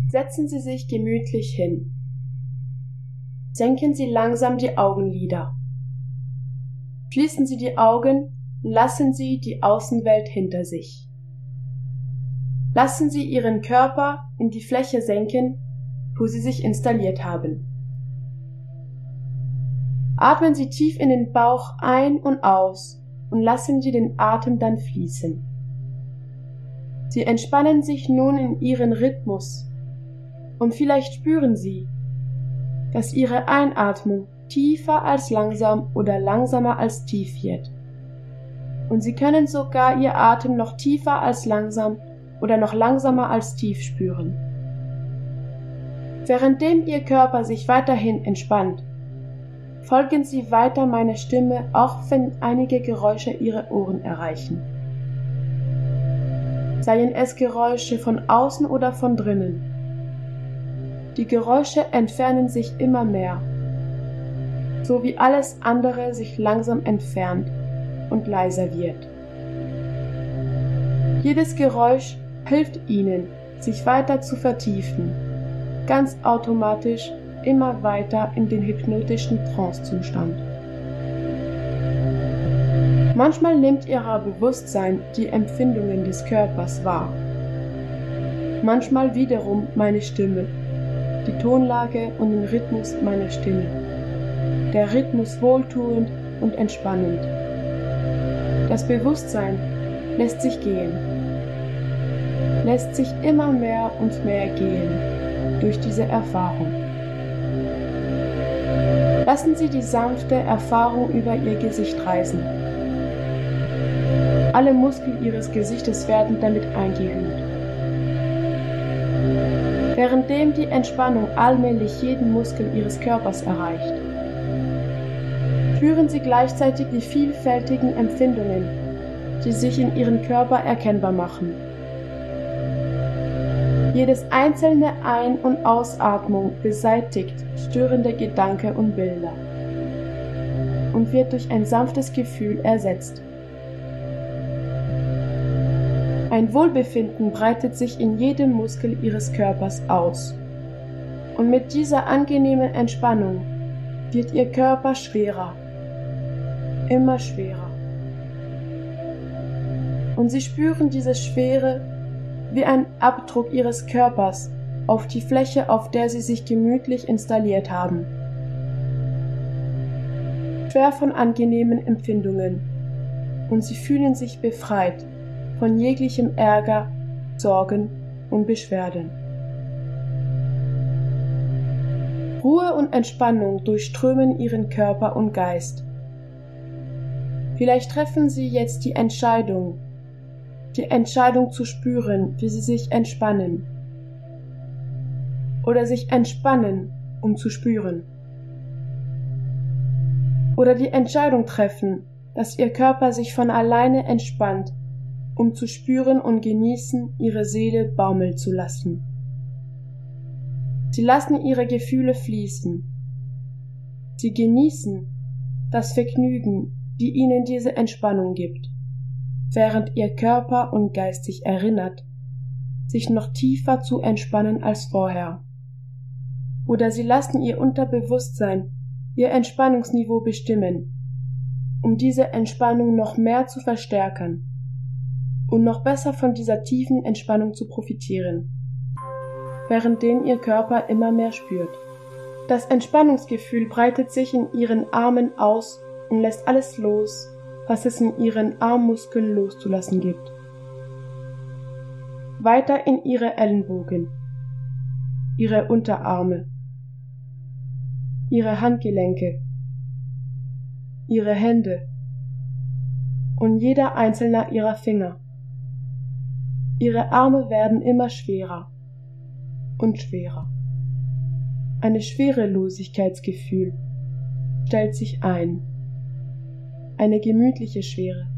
Setzen Sie sich gemütlich hin. Senken Sie langsam die Augenlider. Schließen Sie die Augen und lassen Sie die Außenwelt hinter sich. Lassen Sie Ihren Körper in die Fläche senken, wo Sie sich installiert haben. Atmen Sie tief in den Bauch ein und aus und lassen Sie den Atem dann fließen. Sie entspannen sich nun in Ihren Rhythmus und vielleicht spüren Sie, dass Ihre Einatmung tiefer als langsam oder langsamer als tief wird. Und Sie können sogar Ihr Atem noch tiefer als langsam oder noch langsamer als tief spüren. Währenddem Ihr Körper sich weiterhin entspannt, folgen Sie weiter meiner Stimme, auch wenn einige Geräusche Ihre Ohren erreichen. Seien es Geräusche von außen oder von drinnen. Die Geräusche entfernen sich immer mehr, so wie alles andere sich langsam entfernt und leiser wird. Jedes Geräusch hilft Ihnen, sich weiter zu vertiefen, ganz automatisch immer weiter in den hypnotischen Trancezustand. Manchmal nimmt Ihr Bewusstsein die Empfindungen des Körpers wahr. Manchmal wiederum meine Stimme, die Tonlage und den Rhythmus meiner Stimme. Der Rhythmus wohltuend und entspannend. Das Bewusstsein lässt sich gehen, lässt sich immer mehr und mehr gehen durch diese Erfahrung. Lassen Sie die sanfte Erfahrung über Ihr Gesicht reisen. Alle Muskeln Ihres Gesichtes werden damit eingehüllt. Währenddem die Entspannung allmählich jeden Muskel Ihres Körpers erreicht, spüren Sie gleichzeitig die vielfältigen Empfindungen, die sich in Ihrem Körper erkennbar machen. Jedes einzelne Ein- und Ausatmung beseitigt störende Gedanken und Bilder und wird durch ein sanftes Gefühl ersetzt. Ein Wohlbefinden breitet sich in jedem Muskel Ihres Körpers aus. Und mit dieser angenehmen Entspannung wird Ihr Körper schwerer, immer schwerer. Und Sie spüren diese Schwere wie ein Abdruck Ihres Körpers auf die Fläche, auf der Sie sich gemütlich installiert haben. Schwer von angenehmen Empfindungen. Und Sie fühlen sich befreit von jeglichem Ärger, Sorgen und Beschwerden. Ruhe und Entspannung durchströmen Ihren Körper und Geist. Vielleicht treffen Sie jetzt die Entscheidung zu spüren, wie Sie sich entspannen. Oder sich entspannen, um zu spüren. Oder die Entscheidung treffen, dass Ihr Körper sich von alleine entspannt, um zu spüren und genießen, Ihre Seele baumeln zu lassen. Sie lassen Ihre Gefühle fließen. Sie genießen das Vergnügen, die Ihnen diese Entspannung gibt, während Ihr Körper und Geist sich erinnert, sich noch tiefer zu entspannen als vorher. Oder Sie lassen Ihr Unterbewusstsein Ihr Entspannungsniveau bestimmen, um diese Entspannung noch mehr zu verstärken und noch besser von dieser tiefen Entspannung zu profitieren, währenddem Ihr Körper immer mehr spürt. Das Entspannungsgefühl breitet sich in Ihren Armen aus und lässt alles los, was es in Ihren Armmuskeln loszulassen gibt. Weiter in Ihre Ellenbogen, Ihre Unterarme, Ihre Handgelenke, Ihre Hände und jeder einzelne Ihrer Finger. Ihre Arme werden immer schwerer und schwerer. Ein Schwerelosigkeitsgefühl stellt sich ein. Eine gemütliche Schwere.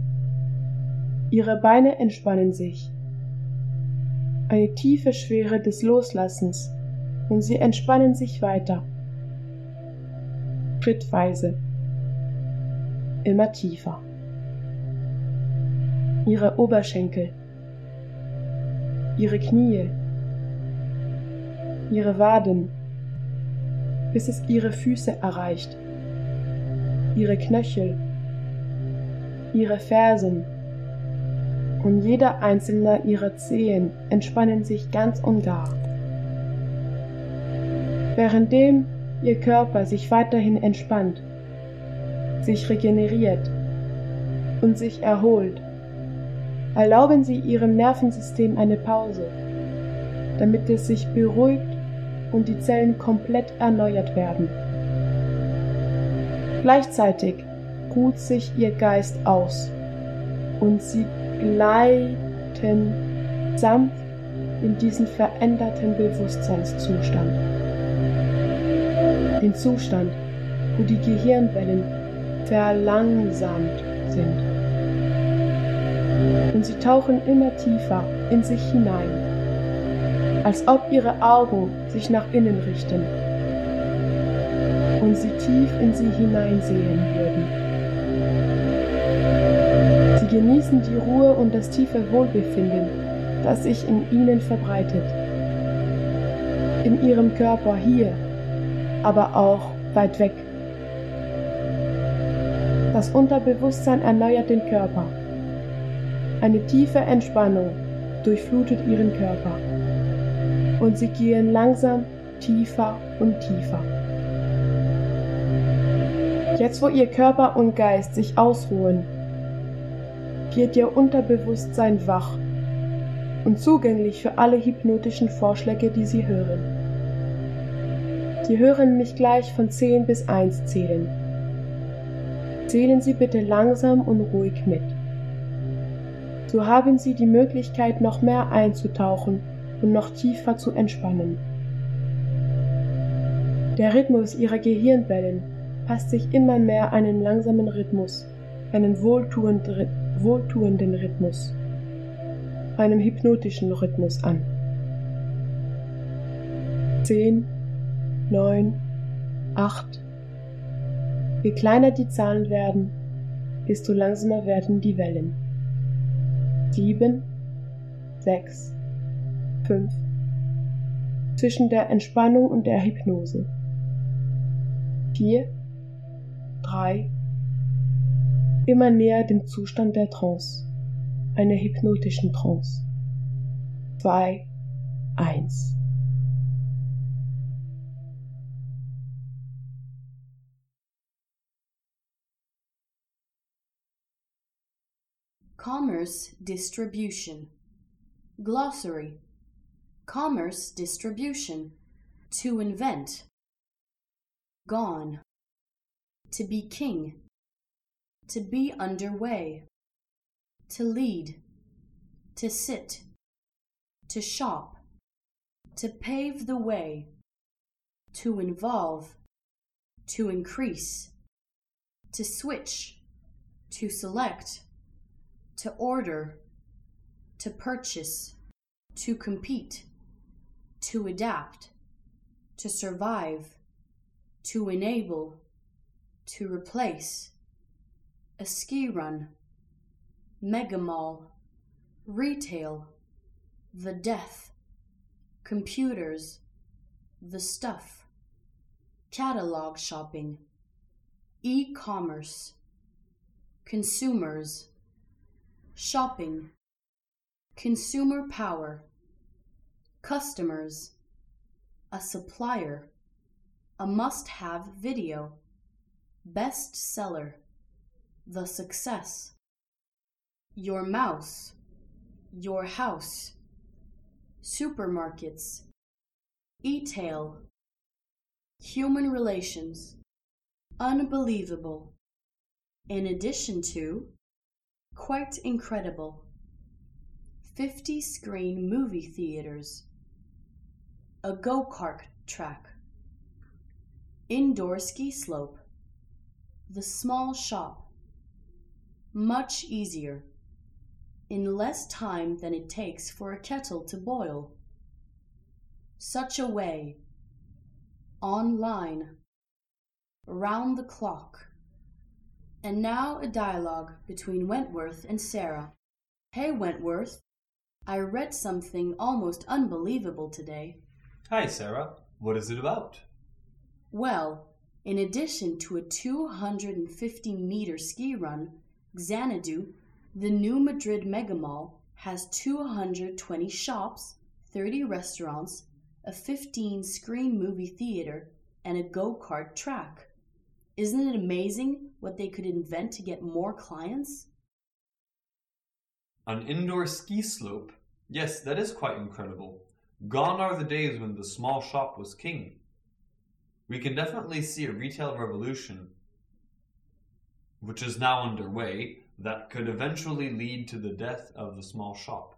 Ihre Beine entspannen sich. Eine tiefe Schwere des Loslassens und sie entspannen sich weiter. Schrittweise. Immer tiefer. Ihre Oberschenkel. Ihre Knie, ihre Waden, bis es ihre Füße erreicht, ihre Knöchel, ihre Fersen, und jeder einzelne ihrer Zehen entspannen sich ganz und gar. Währenddem ihr Körper sich weiterhin entspannt, sich regeneriert und sich erholt, erlauben Sie Ihrem Nervensystem eine Pause, damit es sich beruhigt und die Zellen komplett erneuert werden. Gleichzeitig ruht sich Ihr Geist aus und Sie gleiten sanft in diesen veränderten Bewusstseinszustand. Den Zustand, wo die Gehirnwellen verlangsamt sind. Und Sie tauchen immer tiefer in sich hinein, als ob Ihre Augen sich nach innen richten und Sie tief in sie hineinsehen würden. Sie genießen die Ruhe und das tiefe Wohlbefinden, das sich in Ihnen verbreitet. In Ihrem Körper hier, aber auch weit weg. Das Unterbewusstsein erneuert den Körper. Eine tiefe Entspannung durchflutet Ihren Körper. Und Sie gehen langsam tiefer und tiefer. Jetzt, wo Ihr Körper und Geist sich ausruhen, wird Ihr Unterbewusstsein wach und zugänglich für alle hypnotischen Vorschläge, die Sie hören. Sie hören mich gleich von 10 bis 1 zählen. Zählen Sie bitte langsam und ruhig mit. So haben Sie die Möglichkeit, noch mehr einzutauchen und noch tiefer zu entspannen. Der Rhythmus Ihrer Gehirnwellen passt sich immer mehr einen langsamen Rhythmus, einen wohltuenden Rhythmus, einem hypnotischen Rhythmus an. 10, 9, 8. Je kleiner die Zahlen werden, desto langsamer werden die Wellen. 7, 6, 5. Zwischen der Entspannung und der Hypnose. 4, 3. Immer näher dem Zustand der Trance, einer hypnotischen Trance. 2, 1. Commerce distribution. Glossary. Commerce distribution. To invent. Gone. To be king. To be underway. To lead. To sit. To shop. To pave the way. To involve. To increase. To switch. To select. To order, to purchase, to compete, to adapt, to survive, to enable, to replace, a ski run, mega mall, retail, the death, computers, the stuff, catalog shopping, e-commerce, consumers, shopping, consumer power, customers, a supplier, a must-have video, bestseller, the success, your mouse, your house, supermarkets, e-tail, human relations, unbelievable, in addition to, quite incredible, 50-screen movie theaters, a go-kart track, indoor ski slope, the small shop, much easier, in less time than it takes for a kettle to boil, such a way, online, round the clock. And now a dialogue between Wentworth and Sarah. Hey Wentworth, I read something almost unbelievable today. Hi, Sarah. What is it about? Well, in addition to a 250-meter ski run, Xanadu, the new Madrid megamall, has 220 shops, 30 restaurants, a 15-screen movie theater, and a go-kart track. Isn't it amazing what they could invent to get more clients? An indoor ski slope? Yes, that is quite incredible. Gone are the days when the small shop was king. We can definitely see a retail revolution, which is now underway, that could eventually lead to the death of the small shop.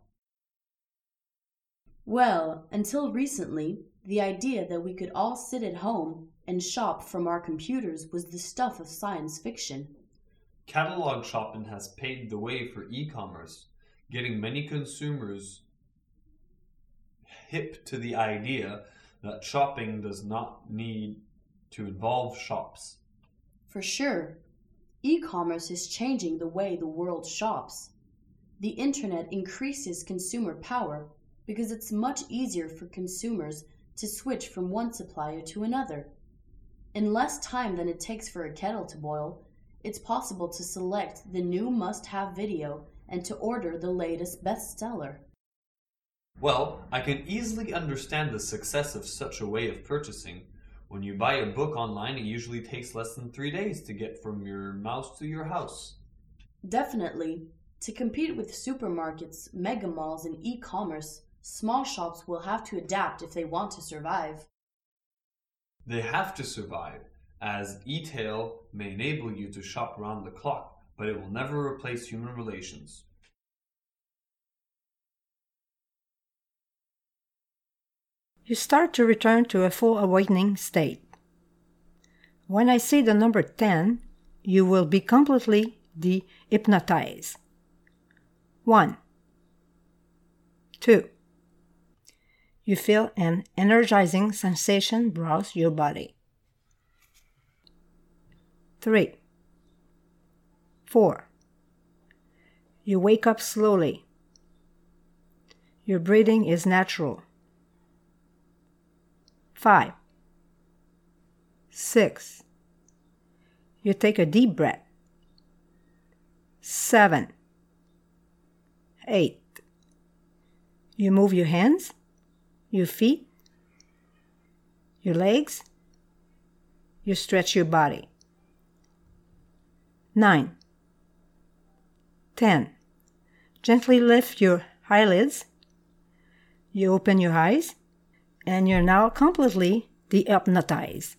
Well, until recently, the idea that we could all sit at home and shop from our computers was the stuff of science fiction. Catalog shopping has paved the way for e-commerce, getting many consumers hip to the idea that shopping does not need to involve shops. For sure, e-commerce is changing the way the world shops. The internet increases consumer power because it's much easier for consumers to switch from one supplier to another. In less time than it takes for a kettle to boil, it's possible to select the new must-have video and to order the latest bestseller. Well, I can easily understand the success of such a way of purchasing. When you buy a book online, it usually takes less than 3 days to get from your mouse to your house. Definitely, to compete with supermarkets, mega malls, and e-commerce, small shops will have to adapt if they want to survive. They have to survive, as e-tail may enable you to shop around the clock, but it will never replace human relations. You start to return to a full awakening state. When I say the number 10, you will be completely de-hypnotized. 1, 2. You feel an energizing sensation browse your body. 3, 4. You wake up slowly. Your breathing is natural. 5, 6. You take a deep breath. 7, 8. You move your hands, your feet, your legs. You stretch your body. 9, 10. Gently lift your eyelids. You open your eyes, and you're now completely de-hypnotized.